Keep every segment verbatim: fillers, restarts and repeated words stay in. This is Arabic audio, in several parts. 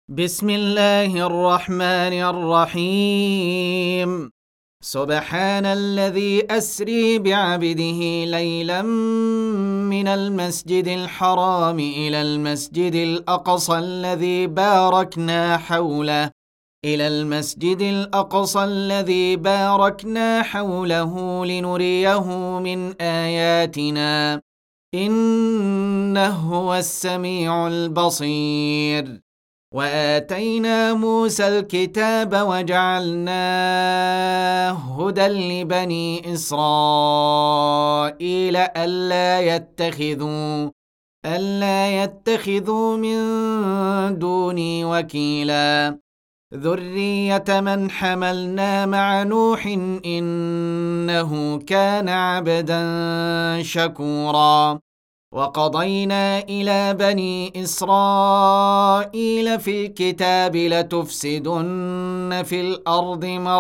بسم الله الرحمن الرحيم. سبحان الذي أسري بعبده ليلا من المسجد الحرام إلى المسجد الأقصى الذي باركنا حوله إلى المسجد الأقصى الذي باركنا حوله لنريه من آياتنا إنه هو السميع البصير. وآتينا موسى الكتاب وجعلناه هدى لبني إسرائيل ألا يتخذوا ألا يتخذوا من دوني وكيلا ذرية من حملنا مع نوح إنه كان عبدا شكورا. وقضينا إلى بني إسرائيل في الكتاب لتفسدن في الأرض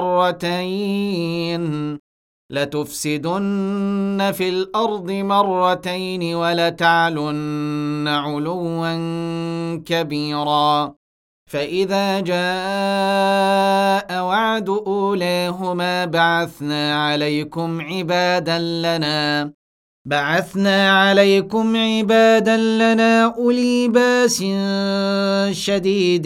مرتين لتفسدن في الأرض مرتين ولتعلن علوا كبيرا. فإذا جاء وعد أولاهما بعثنا عليكم عبادا لنا بعثنا عليكم عبادا لنا أولي باس شديد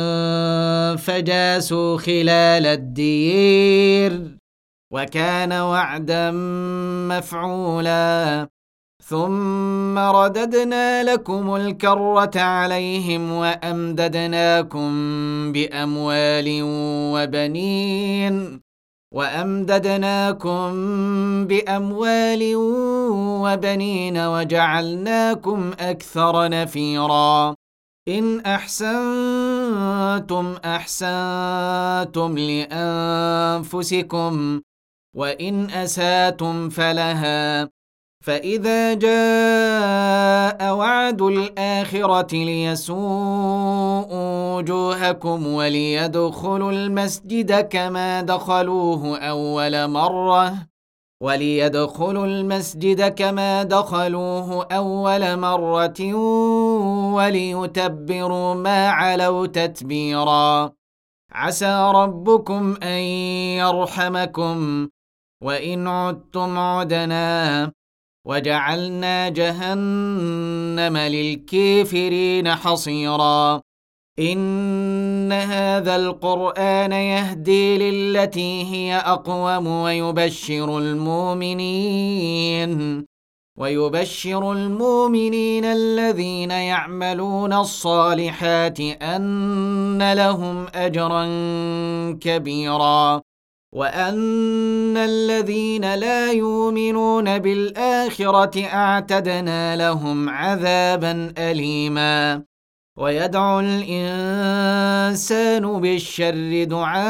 فجاسوا خلال الدير وكان وعدا مفعولا. ثم رددنا لكم الكرة عليهم وأمددناكم بأموال وبنين وأمددناكم بأموال وبنين وجعلناكم أكثر نفيرا. إن أحسنتم أحسنتم لأنفسكم وإن أساتم فلها. فإذا جاء وعد الآخرة ليسوءوا وجوهكم وليدخلوا المسجد كما دخلوه أول مرة وليدخلوا المسجد كما دخلوه أول مرة وليتبروا ما علوا تتبيرا. عسى ربكم أن يرحمكم وإن عدتم عدنا وجعلنا جهنم للكافرين حصيرا. إن هذا القرآن يهدي للتي هي أقوم ويبشر المؤمنين ويبشر المؤمنين الذين يعملون الصالحات أن لهم أجرا كبيرا وأن الذين لا يؤمنون بالآخرة أعتدنا لهم عذابا أليما. ويدعو الإنسان بالشر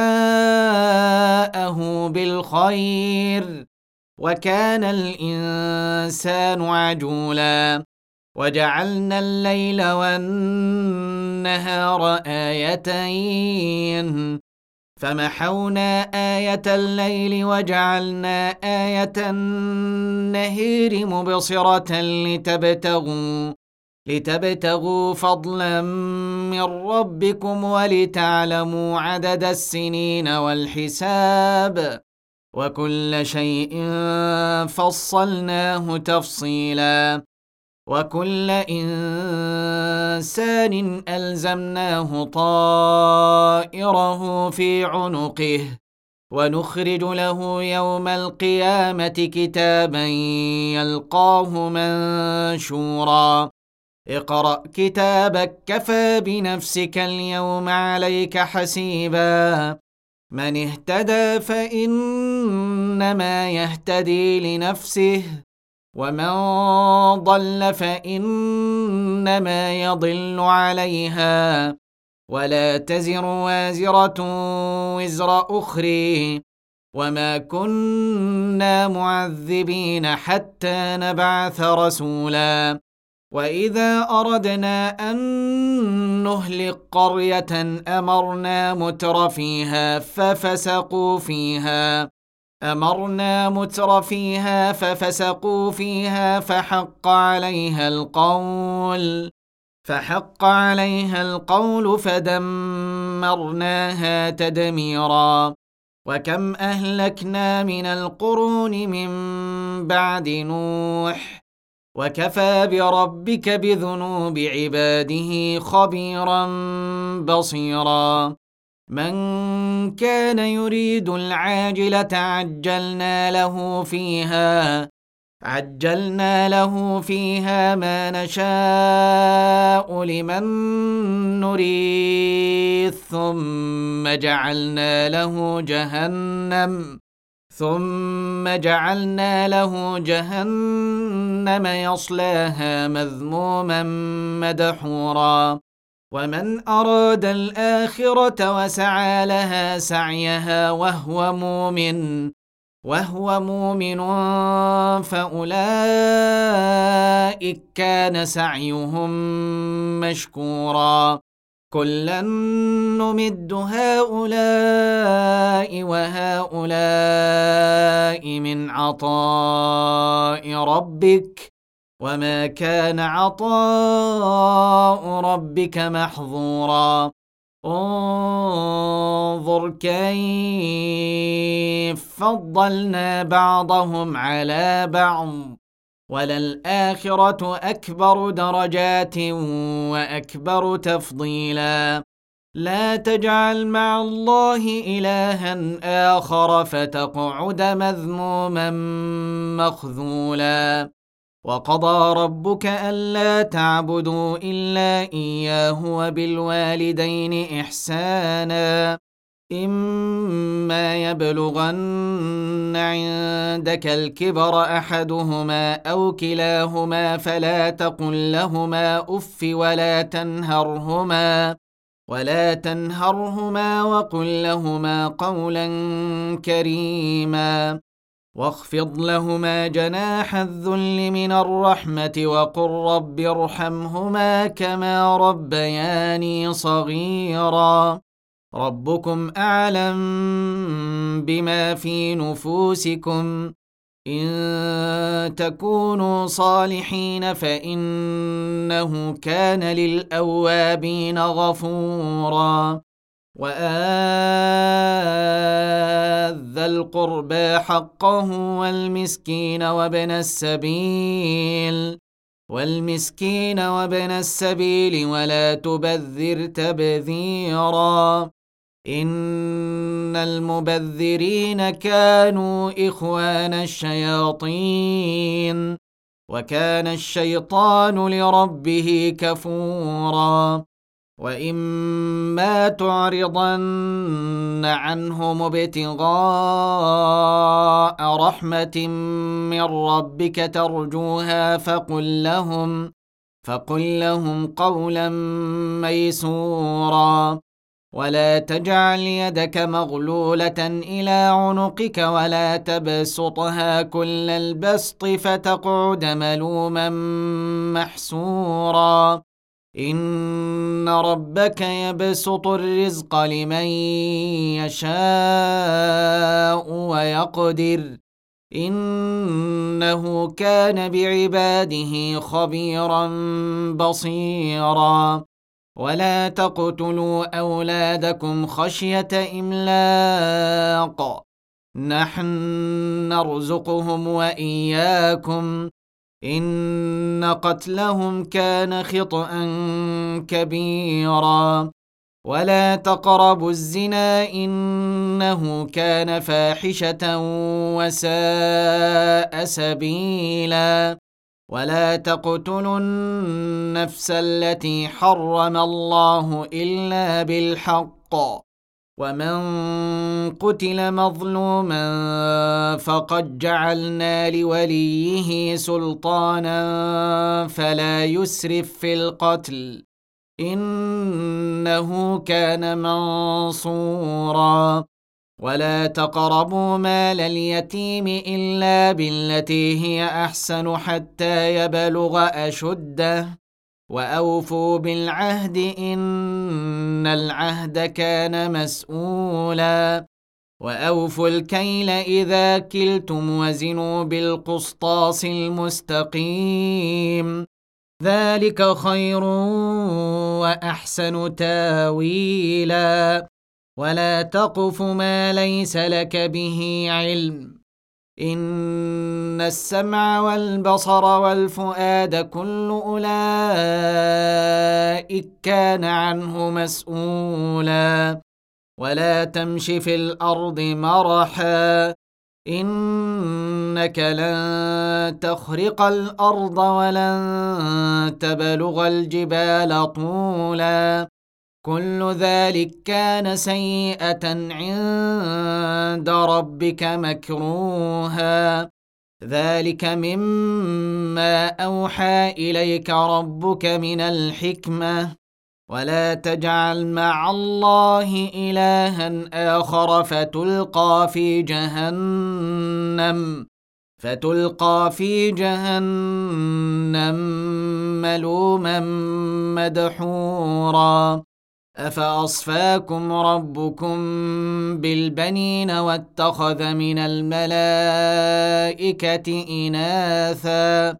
دعاءه بالخير وكان الإنسان عجولا. وجعلنا الليل والنهار آيتين فمحونا آية الليل وجعلنا آية النهار مبصرة لتبتغوا لتبتغوا فضلا من ربكم ولتعلموا عدد السنين والحساب وكل شيء فصلناه تفصيلا. وكل إنسان ألزمناه طائره في عنقه ونخرج له يوم القيامة كتابا يلقاه منشورا. اقرأ كتابك كفى بنفسك اليوم عليك حسيبا. من اهتدى فإنما يهتدي لنفسه ومن ضل فإنما يضل عليها ولا تزر وازرة وزر أخرى وما كنا معذبين حتى نبعث رسولا. وإذا أردنا أن نهلك قرية أمرنا متر فيها ففسقوا فيها أمرنا متر فيها ففسقوا فيها فحق عليها القول فحق عليها القول فدمرناها تدميرا وكم أهلكنا من القرون من بعد نوح وكفى بربك بذنوب عباده خبيرا بصيرا من كان يريد العاجلة عجلنا له فيها عجلنا له فيها ما نشاء لمن نريد ثم جعلنا له جهنم ثم جعلنا له جهنم يصلاها مذموما مدحورا ومن أراد الآخرة وسعى لها سعيها وهو مؤمن وهو مؤمن فأولئك كان سعيهم مشكورا كلا نمد هؤلاء وهؤلاء من عطاء ربك وما كان عطاء ربك محظورا انظر كيف فضلنا بعضهم على بعض وللآخرة أكبر درجات وأكبر تفضيلا لا تجعل مع الله إلها آخر فتقعد مذموما مخذولا وقضى ربك ألا تعبدوا إلا إياه وبالوالدين إحسانا إما يبلغن عندك الكبر أحدهما أو كلاهما فلا تقل لهما أف ولا تنهرهما ولا تنهرهما وقل لهما قولا كريما واخفض لهما جناح الذل من الرحمة وقل رب ارحمهما كما ربياني صغيرا ربكم أعلم بما في نفوسكم إن تكونوا صالحين فإنه كان للأوابين غفورا وآت ذا القربى حقه والمسكين وابن السبيل والمسكين وابن السبيل ولا تبذر تبذيرا إن المبذرين كانوا إخوان الشياطين وكان الشيطان لربه كفورا وإما تعرضن عنهم ابتغاء رحمة من ربك ترجوها فقل لهم فقل لهم قولا ميسورا ولا تجعل يدك مغلولة إلى عنقك ولا تبسطها كل البسط فتقعد ملوما محسورا إن ربك يبسط الرزق لمن يشاء ويقدر إنه كان بعباده خبيرا بصيرا ولا تقتلوا أولادكم خشية إملاق نحن نرزقهم وإياكم إن قتلهم كان خطأ كبيرا ولا تقربوا الزنا إنه كان فاحشة وساء سبيلا ولا تقتلوا النفس التي حرم الله إلا بالحق ومن قتل مظلوما فقد جعلنا لوليه سلطانا فلا يسرف في القتل إنه كان منصورا ولا تقربوا مال اليتيم إلا بالتي هي أحسن حتى يبلغ أشده وأوفوا بالعهد إن العهد كان مسؤولا وأوفوا الكيل إذا كلتم وزنوا بالقسطاس المستقيم ذلك خير وأحسن تاويلا ولا تقف ما ليس لك به علم إن السمع والبصر والفؤاد كل أولئك كان عنه مسؤولا ولا تمش في الأرض مرحا إنك لن تخرق الأرض ولن تبلغ الجبال طولا كل ذلك كان سيئة عند ربك مكروها ذلك مما أوحى إليك ربك من الحكمة ولا تجعل مع الله إلها آخر فتلقى في جهنم فتلقى في جهنم ملوما مدحورا أفأصفاكم ربكم بالبنين واتخذ من الملائكة إناثا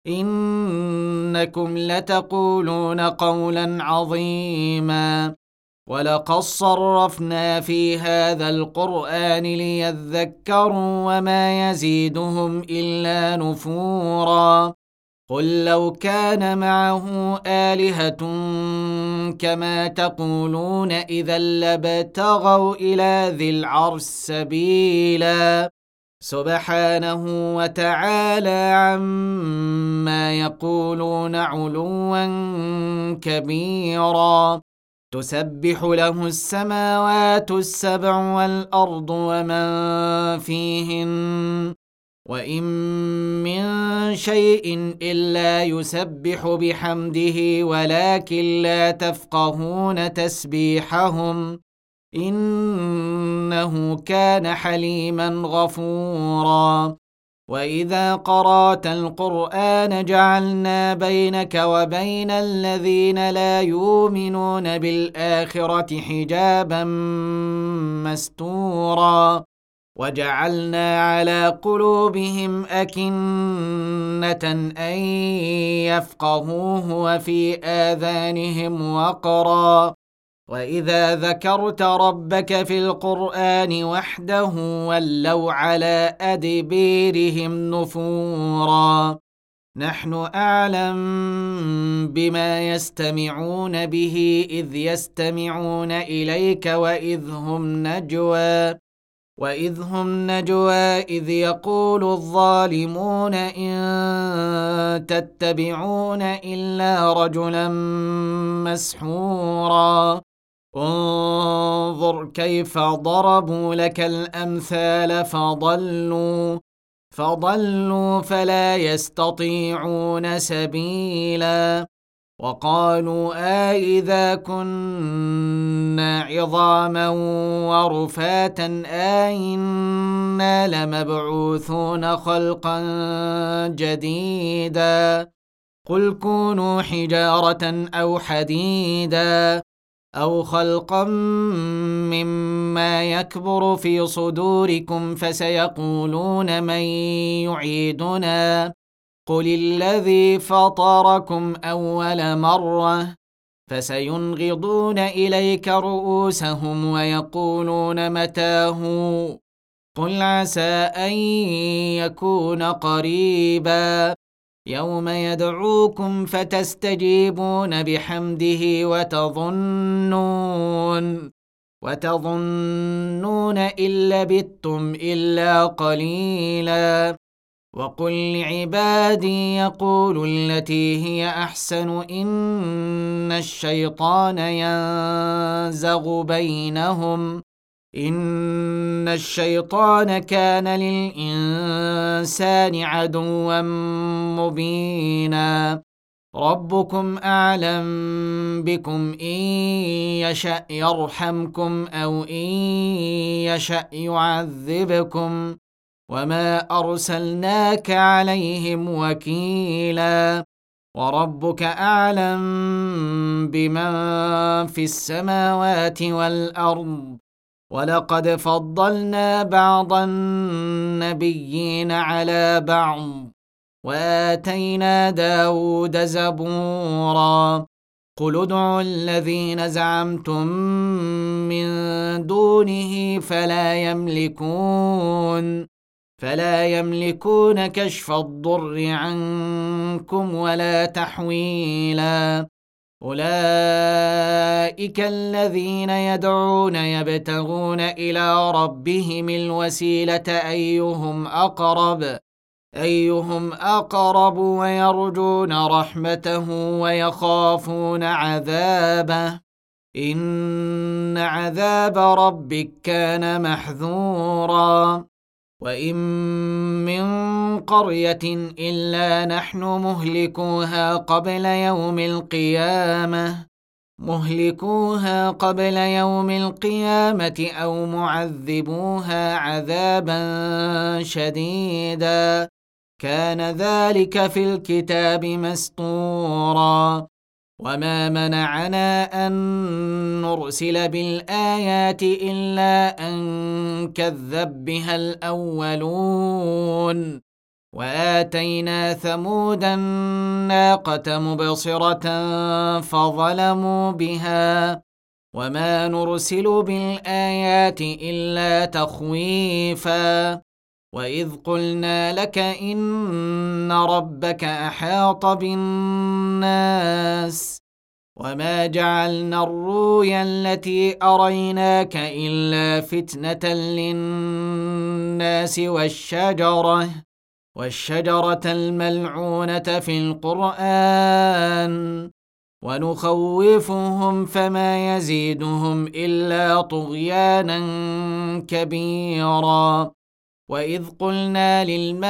إنكم لتقولون قولا عظيما ولقد صرفنا في هذا القرآن ليذكروا وما يزيدهم إلا نفورا قل لو كان معه آلهة كما تقولون إذا لابتغوا إلى ذي العرش سبيلا سبحانه وتعالى عما يقولون علوا كبيرا تسبح له السماوات السبع والأرض ومن فيهن وإن من شيء إلا يسبح بحمده ولكن لا تفقهون تسبيحهم إنه كان حليما غفورا وإذا قرأت القرآن جعلنا بينك وبين الذين لا يؤمنون بالآخرة حجابا مستورا وجعلنا على قلوبهم أكنة أن يفقهوه وفي آذانهم وقرا وإذا ذكرت ربك في القرآن وحده ولوا على أدبيرهم نفورا نحن أعلم بما يستمعون به إذ يستمعون إليك وإذ هم نجوى وإذ هم نجوى إذ يقول الظالمون إن تتبعون إلا رجلا مسحورا انظر كيف ضربوا لك الأمثال فضلوا فضلوا فلا يستطيعون سبيلا وقالوا آئذا كنا عظاما ورفاتا آئنا لمبعوثون خلقا جديدا قل كونوا حجارة أو حديدا أو خلقا مما يكبر في صدوركم فسيقولون من يعيدنا قل الذي فطركم أول مرة فسينغضون إليك رؤوسهم ويقولون متاه قل عسى أن يكون قريبا يوم يدعوكم فتستجيبون بحمده وتظنون وتظنون إن لبثتم إلا قليلا وقل لعبادي يقولوا التي هي أحسن إن الشيطان ينزغ بينهم إن الشيطان كان للإنسان عدوا مبينا ربكم أعلم بكم إن يشأ يرحمكم أو إن يشأ يعذبكم وما أرسلناك عليهم وكيلا وربك أعلم بمن في السماوات والأرض ولقد فضلنا بعض النبيين على بعض وآتينا داود زبورا قل ادعوا الذين زعمتم من دونه فلا يملكون فلا يملكون كشف الضر عنكم ولا تحويلا أولئك الذين يدعون يبتغون إلى ربهم الوسيلة أيهم أقرب أيهم أقرب ويرجون رحمته ويخافون عذابه إن عذاب ربك كان محذورا وإن من قرية إلا نحن مهلكوها قبل يوم القيامة مهلكوها قبل يوم القيامة أو معذبوها عذابا شديدا كان ذلك في الكتاب مسطورا وما منعنا أن نرسل بالآيات إلا أن كذب بها الأولون وآتينا ثمود الناقة مبصرة فظلموا بها وما نرسل بالآيات إلا تخويفا وإذ قلنا لك إن ربك أحاط بالناس وما جعلنا الرؤيا التي أريناك إلا فتنة للناس والشجرة والشجرة الملعونة في القرآن ونخوفهم فما يزيدهم إلا طغيانا كبيرا وإذ قلنا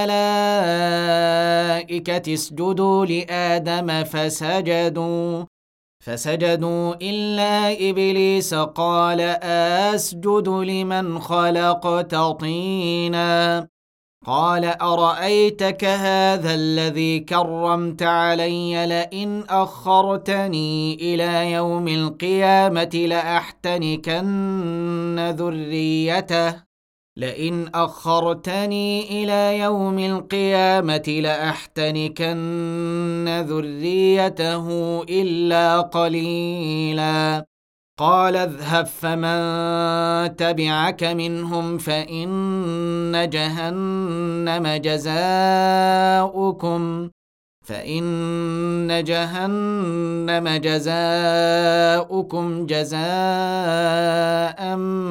للملائكة اسجدوا لآدم فسجدوا فسجدوا إلا إبليس قال أسجد لمن خلقت طينا قال أرأيتك هذا الذي كرمت علي لئن أخرتني إلى يوم القيامة لأحتنكن ذريته لئن أخرتني إلى يوم القيامة لأحتنكن ذريته إلا قليلا قال اذهب فمن تبعك منهم فإن جهنم جزاؤكم فإن جهنم جزاؤكم جزاء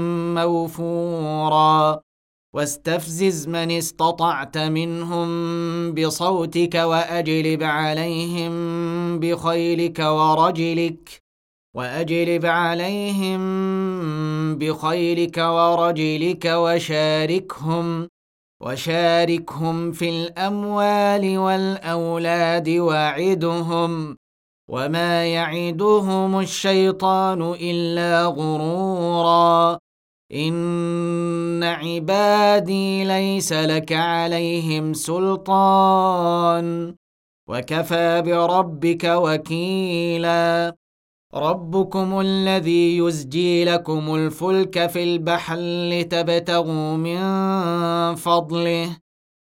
موفورا واستفزز من استطعت منهم بصوتك وأجلب عليهم بخيلك ورجلك وأجلب عليهم بخيلك ورجلك وشاركهم وشاركهم في الأموال والأولاد وعدهم وما يعدهم الشيطان إلا غرورا إن عبادي ليس لك عليهم سلطان وكفى بربك وكيلا ربكم الذي يزجي لكم الفلك في البحر لتبتغوا من فضله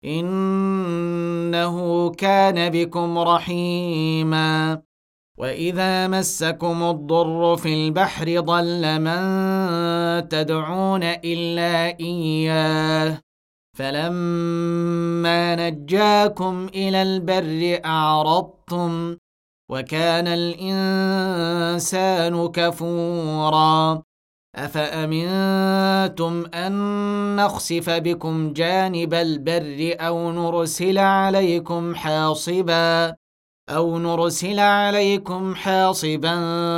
إنه كان بكم رحيما وإذا مسكم الضر في البحر ضل من تدعون إلا إياه فلما نجاكم إلى البر أعرضتم وكان الإنسان كفورا أفأمنتم أن نخسف بكم جانب البر أو نرسل عليكم حاصبا أو نرسل عليكم حاصبا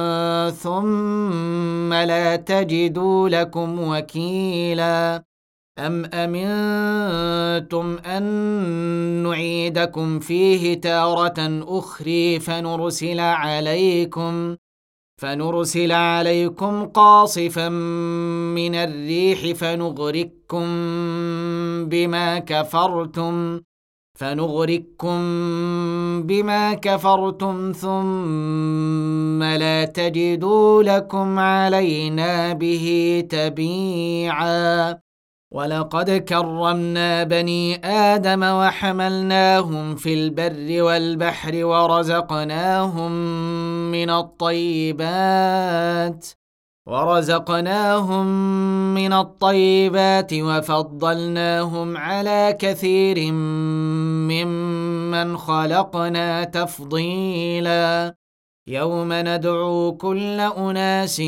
ثم لا تجدوا لكم وكيلا أم أمنتم أن نعيدكم فيه تارة أخرى فنرسل عليكم فنرسل عليكم قاصفا من الريح فنغرقكم بما كفرتم فنغرقكم بما كفرتم ثم لا تجدوا لكم علينا به تبيعا ولقد كرمنا بني آدم وحملناهم في البر والبحر ورزقناهم من الطيبات ورزقناهم من الطيبات وفضلناهم على كثير ممن خلقنا تفضيلا يوم ندعو كل أناس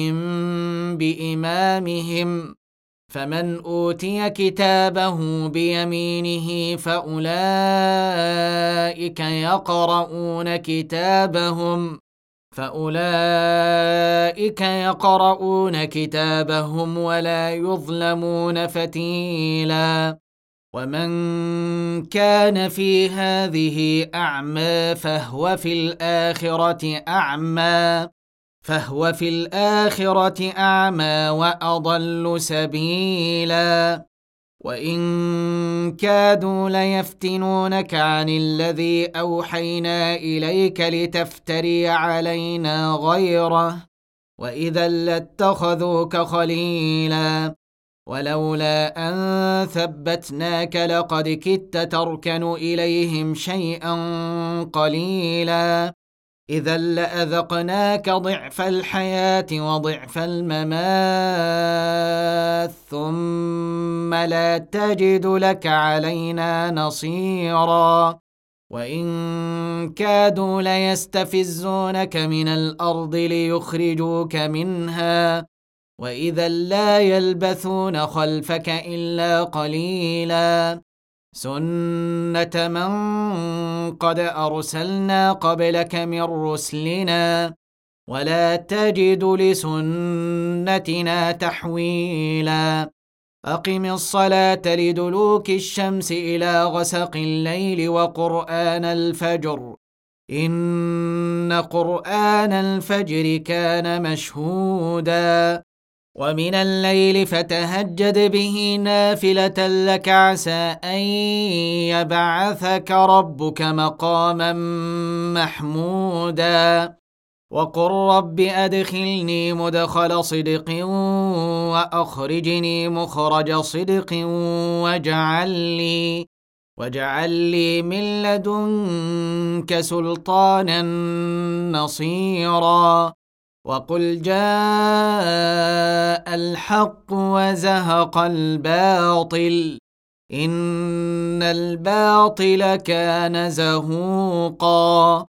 بإمامهم فمن أوتي كتابه بيمينه فأولئك يقرؤون كتابهم فأولئك يقرؤون كتابهم ولا يظلمون فتيلا ومن كان في هذه أعمى فهو في الآخرة أعمى فهو في الآخرة أعمى وأضل سبيلا وإن كادوا ليفتنونك عن الذي أوحينا إليك لتفتري علينا غيره وإذا لاتخذوك خليلا ولولا أن ثبتناك لقد كدت تركن إليهم شيئا قليلا إذا لأذقناك ضعف الحياة وضعف الممات ثم لا تجد لك علينا نصيرا وإن كادوا ليستفزونك من الأرض ليخرجوك منها وإذا لا يلبثون خلفك إلا قليلا سنة من قد أرسلنا قبلك من رسلنا ولا تجد لسنتنا تحويلا أقم الصلاة لدلوك الشمس إلى غسق الليل وقرآن الفجر إن قرآن الفجر كان مشهودا ومن الليل فتهجد به نافلة لك عسى أن يبعثك ربك مقاما محمودا وقل رب أدخلني مدخل صدق وأخرجني مخرج صدق واجعل لي واجعل لي من لدنك سلطانا نصيرا وقل جاء الحق وزهق الباطل إن الباطل كان زهوقا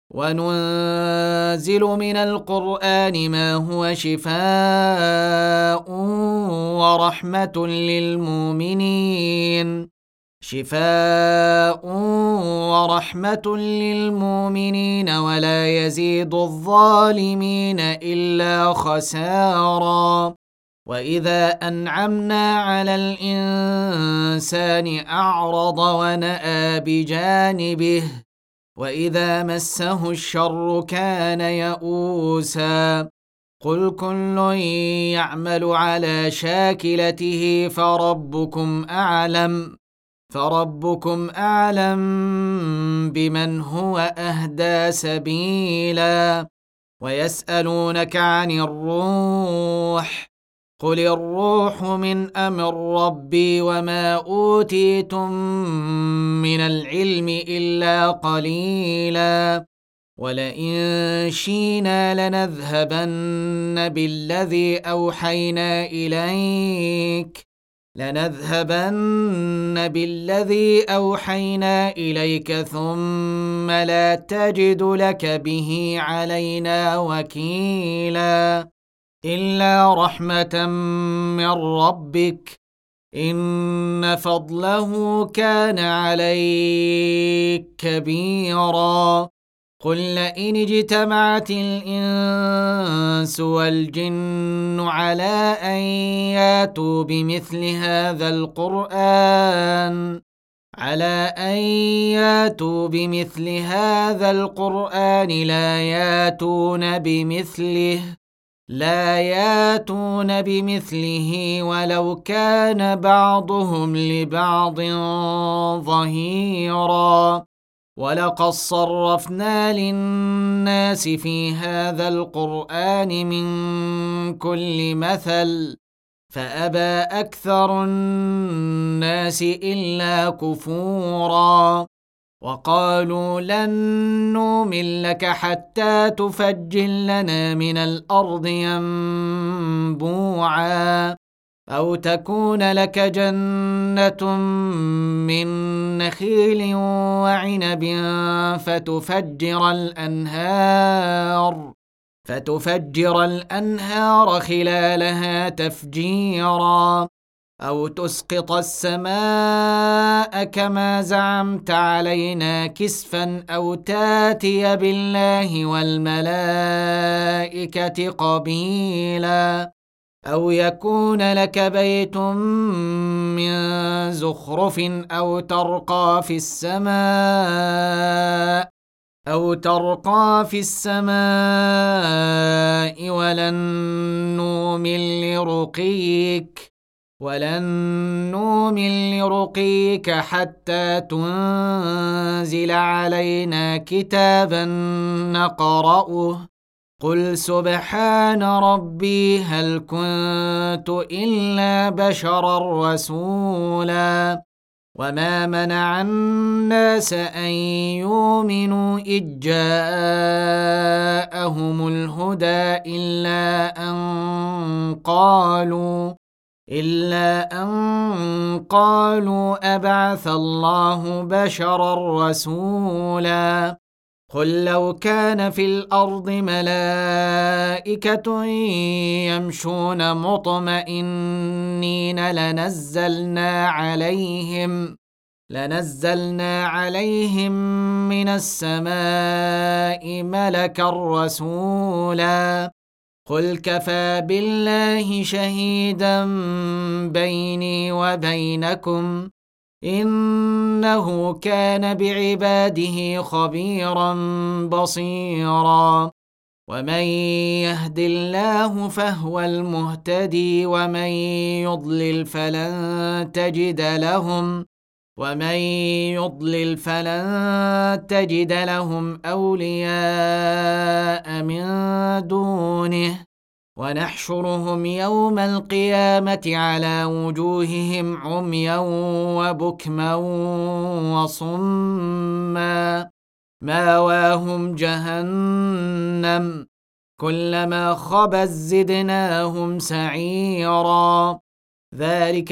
وننزل من القرآن ما هو شفاء ورحمة للمؤمنين شفاء ورحمة للمؤمنين ولا يزيد الظالمين إلا خسارا وإذا أنعمنا على الإنسان أعرض ونأى بجانبه وإذا مسه الشر كان يئوسا قل كل يعمل على شاكلته فربكم أعلم فربكم أعلم بمن هو أهدى سبيلا ويسألونك عن الروح قل الروح من أمر ربي وما أوتيتم من العلم إلا قليلا ولئن شئنا لنذهبن بالذي أوحينا إليك لنذهبن بالذي أوحينا إليك ثم لا تجد لك به علينا وكيلا إلا رحمة من ربك إن فضله كان عليك كبيرا قل لئن اجتمعت الإنس والجن على أن ياتوا بمثل هذا القرآن على أن ياتوا بمثل هذا القرآن لا ياتون بمثله لا ياتون بمثله ولو كان بعضهم لبعض ظهيرا ولقد صرفنا للناس في هذا القرآن من كل مثل فأبى أكثر الناس إلا كفورا وقالوا لن نؤمن لك حتى تفجر لنا من الأرض ينبوعا أو تكون لك جنة من نخيل وعنب فتفجر الأنهار فتفجر الأنهار خلالها تفجيرا أو تسقط السماء كما زعمت علينا كسفا أو تاتي بالله والملائكة قبيلا أو يكون لك بيت من زخرف أو ترقى في السماء أو ترقى في السماء ولن نؤمن لرقيك ولن نؤمن لرقيك حتى تنزل علينا كتابا نقرأه قل سبحان ربي هل كنت إلا بشرا رسولا وما منع الناس أن يؤمنوا إذ جاءهم الهدى إلا أن قالوا إلا أن قالوا أبعث الله بشرا رسولا قل لو كان في الأرض ملائكة يمشون مطمئنين لنزلنا عليهم لنزلنا عليهم من السماء ملكا رسولا قل كفى بالله شهيدا بيني وبينكم إنه كان بعباده خبيرا بصيرا ومن يهد الله فهو المهتدي ومن يضلل فلن تجد لهم ومن يضلل فلن تجد لهم أولياء من دونه ونحشرهم يوم القيامة على وجوههم عميا وبكما وصما ماواهم جهنم كلما خبت زدناهم سعيرا ذلك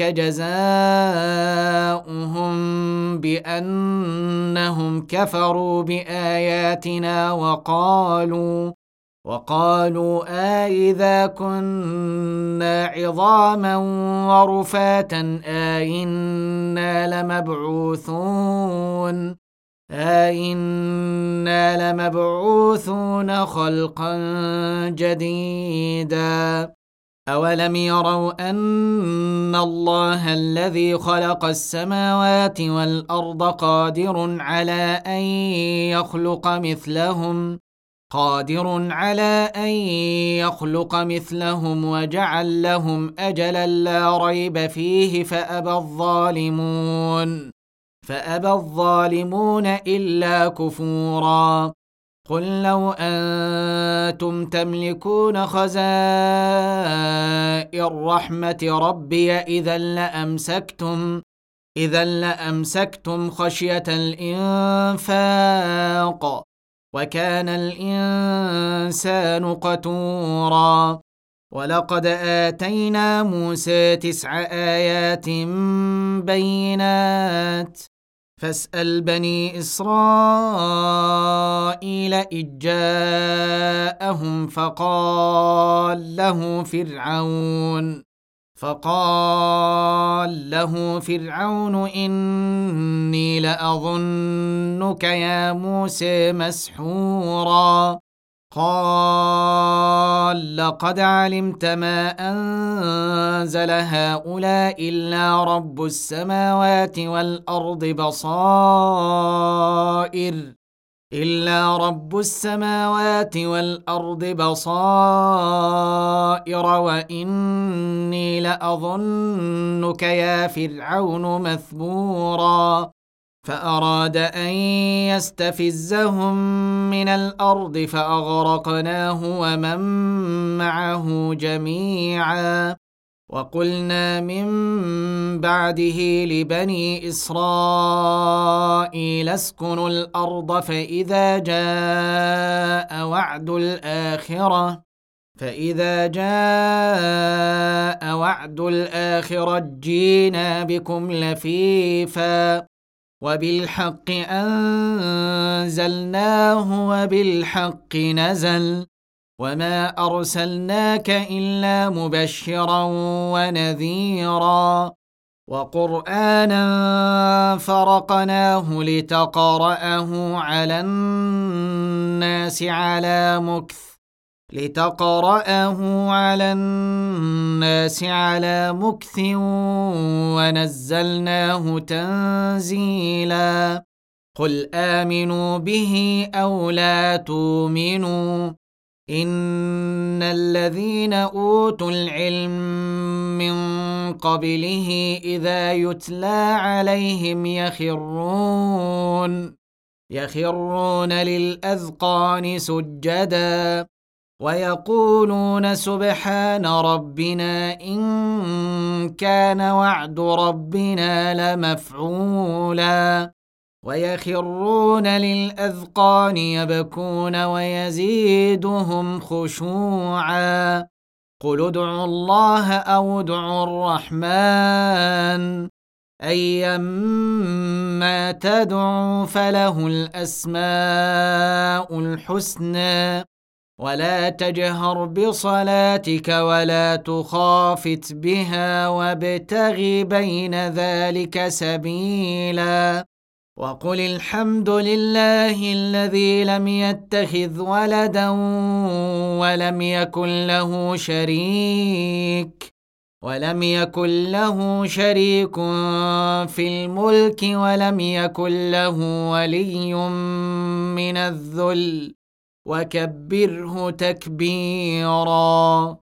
جزاؤهم بأنهم كفروا بآياتنا وقالوا وقالوا آئذا كنا عظاما ورفاتا آئنا لمبعوثون آئنا لمبعوثون خلقا جديدا أولم يروا أن الله الذي خلق السماوات والأرض قادر على أن يخلق مثلهم قادر على أن يخلق مثلهم وجعل لهم أجلا لا ريب فيه فأبى الظالمون فأبى الظالمون إلا كفورا قل لو أنتم تملكون خزائن رحمة ربي إذا لأمسكتم إذا لأمسكتم خشية الإنفاق وكان الإنسان قتورا ولقد آتينا موسى تسع آيات بينات فاسأل بني إسرائيل إذ جاءهم فقال له فرعون فقال له فرعون إني لأظنك يا موسى مسحورا قال لقد علمت ما أنزل هؤلاء إلا رب السماوات والأرض بصائر إلا رب السماوات والأرض بصائر وإني لأظنك يا فرعون مثبورا فأراد أن يستفزهم من الأرض فأغرقناه ومن معه جميعا وقلنا من بعده لبني إسرائيل اسكنوا الأرض فإذا جاء وعد الآخرة فإذا جاء وعد الآخرة جينا بكم لفيفا وبالحق أنزلناه وبالحق نزل وما أرسلناك إلا مبشرا ونذيرا وقرآنا فرقناه لتقرأه على الناس على مكث لتقرأه على الناس على مكث ونزلناه تنزيلا قل آمنوا به أو لا تؤمنوا إن الذين أوتوا العلم من قبله إذا يتلى عليهم يخرون يخرون للأذقان سجدا ويقولون سبحان ربنا إن كان وعد ربنا لمفعولا ويخرون للأذقان يبكون ويزيدهم خشوعا قل ادعوا الله أو ادعوا الرحمن أيما تدعوا فله الأسماء الحسنى ولا تجهر بصلاتك ولا تخافت بها وابتغ بين ذلك سبيلا وقل الحمد لله الذي لم يتخذ ولدا ولم يكن له شريك ولم يكن له شريك في الملك ولم يكن له ولي من الذل وكبره تكبيرا